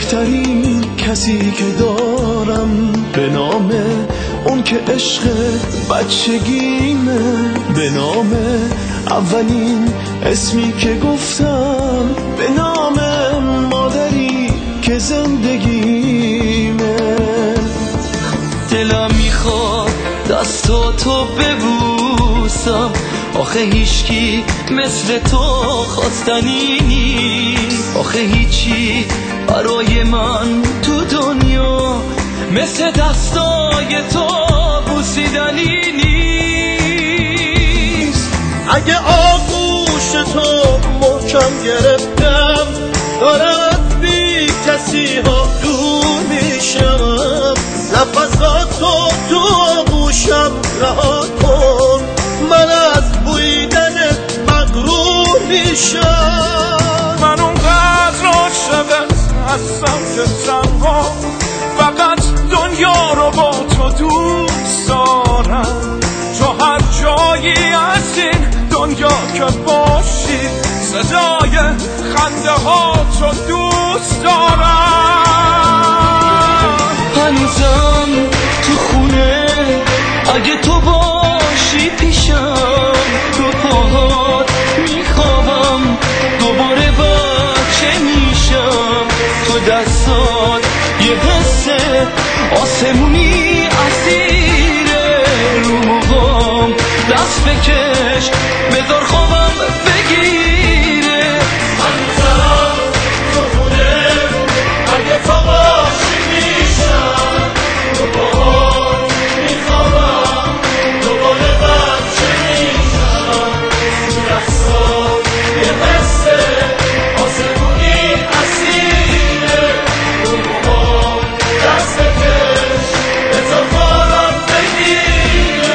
بهترین کسی که دارم، به نام اون که عشق بچگیمه، به نام اولین اسمی که گفتم، به نام مادری که زندگیمه. دلم میخواد دستاتو ببوسم، آخه هیچکی مثل تو خواستنی نیست، آخه هیچی برای من تو دنیا مثل دستای تو بوسیدنی نیست. اگه آغوش تو محکم گرفتم، دارم بی کسی ها دور میشم، نفساتو تو آغوشم رها کن، من از بویدنت مغرور میشم. من اونقدر عاشقت هستم که تنها فقط دنیا رو با تو دوست دارم، تو هر جایی از این دنیا که باشی، صدای خنده ها تو دوست دارم. هنوزم تو خونه اگه تو باشی پیشم، تو پاهات میخوابم، دوباره بچه میشم، تو دستات یه حس آسمونی اسیره، رو موهام دست بکش بذار خوابم بگیره. هنوزم تو خونه اگه تو باشی پیشم، تو باهات میخوابم، دوباره بچه میشم، تو دستات یه حس آسمونی اسیره، رو موهام دست بکش بذار خوابم بگیره.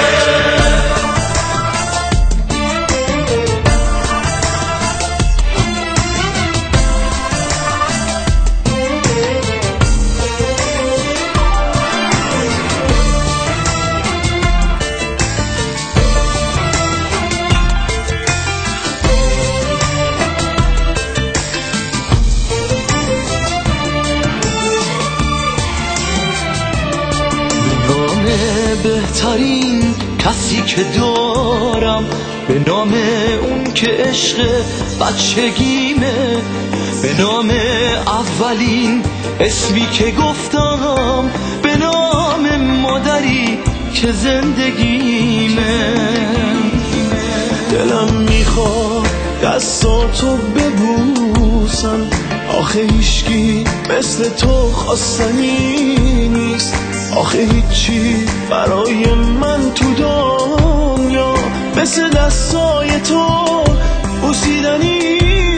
بهترین کسی که دارم، به نام اون که عشق بچگیمه، به نام اولین اسمی که گفتم، به نام مادری که زندگیمه. دلم میخواد دستاتو ببوسم، آخه هیچکی مثل تو خواستنی نیست، آخه هیچی برای من تو دنیا مثل دستای تو بوسیدنی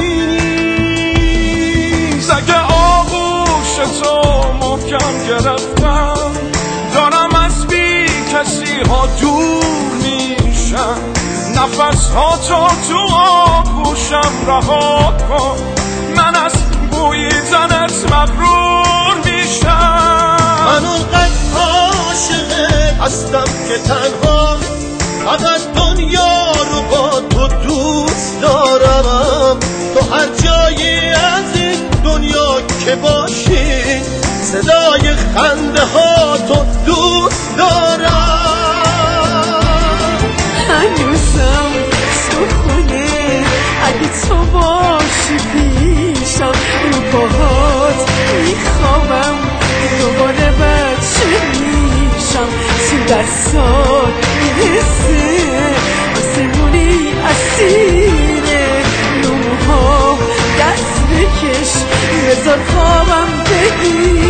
نیست. اگه آغوش تو محکم گرفتم، دارم از بی کسی ها دور میشم، نفس ها تو آغوشم رها کن، من از بویدنت مغرور میشم. من اونقدر عاشقت هستم که تنها فقط دنیا رو با تو دوست دارم، تو هر جایی از این دنیا که باشی، صدای خنده ها تو دوست دارم. هنوزم تو خونه اگه تو باشی پیشم، رو پاهات میخوابم، دوباره بچه میشم، تو دستات میرسه آسمونی اسیره، رو موهام دست بکش بذار خوابم بگیر.